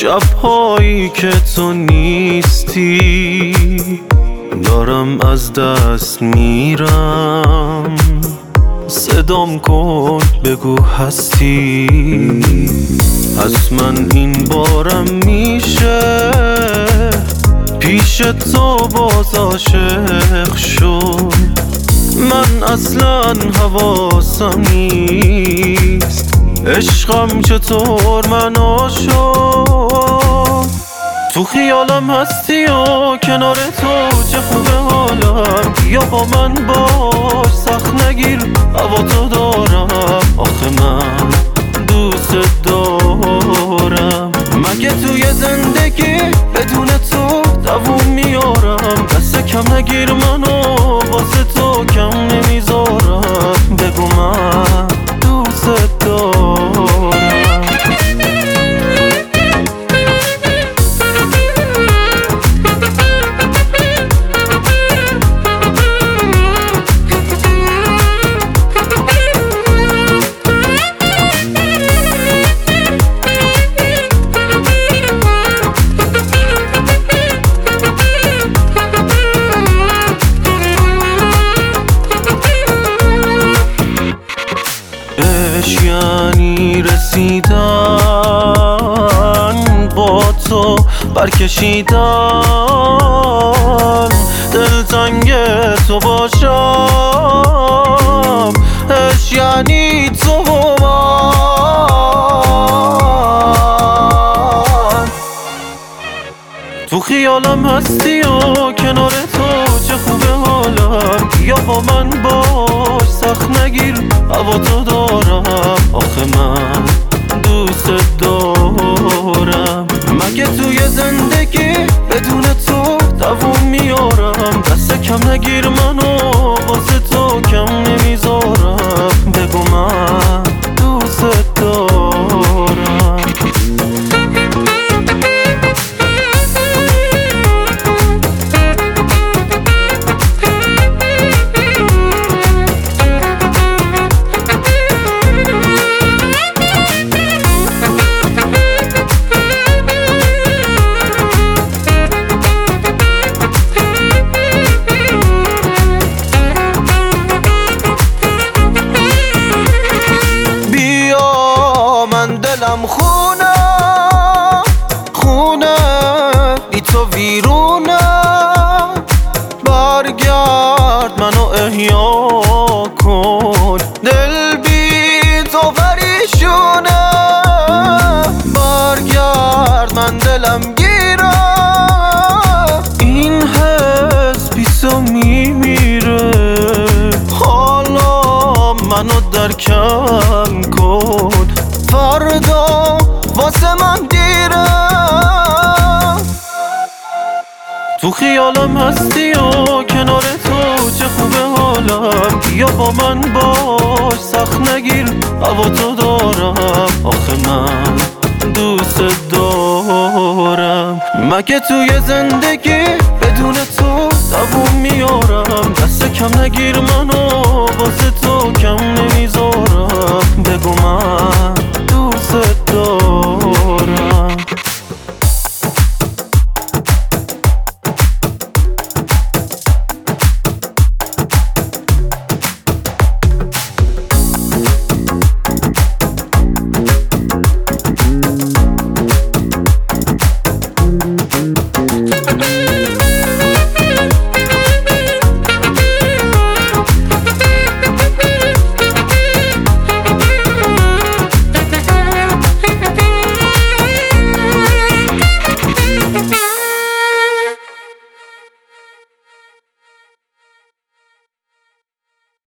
شب‌هایی که تو نیستی دارم از دست میرم. صدام کن بگو هستی، از من این بارم میشه پیش تو باز عاشق شد. من اصلا حواسم نیست عشقم چطور منو شد. تو خیالم هستی و کنار تو چه خوبه حالم. یا با من باش سخت نگیر هوا تو دارم. آخه من دوست دارم. مگه توی زندگی بدون تو دووم میارم. دست کم نگیر منو واسه تو کم نمیذارم. بگو من دوست دارم. یعنی رسیدن با تو برکشیدن دلتنگ تو باشم. عشق یعنی تو و من. تو خیالم هستی و کنار تو چه خوبه حالم. یا با من باش سخت نگیر هوا تو دارم. آخه من دوست دارم. مگه توی زندگی بدون تو دووم میارم. دست کم نگیر منو واسه تو کم نمیذارم. بگو من دوست دارم. دلم خونه خونه بی تو ویرونه. برگرد منو احیا کن. دل بی تو پریشونه. برگرد من دلم گیره. این حس بی تو میمیره. حالا منو درکم کن. فردا واسه من دیره. تو خیالم هستی و کنار تو چه خوبه حالم. یا با من باش سخت نگیر هوا تو دارم. آخه من دوست دارم. مگه توی زندگی بدون تو دووم میارم. دست کم نگیر منو واسه تو کم نمیذارم. بگو من دوست دارم.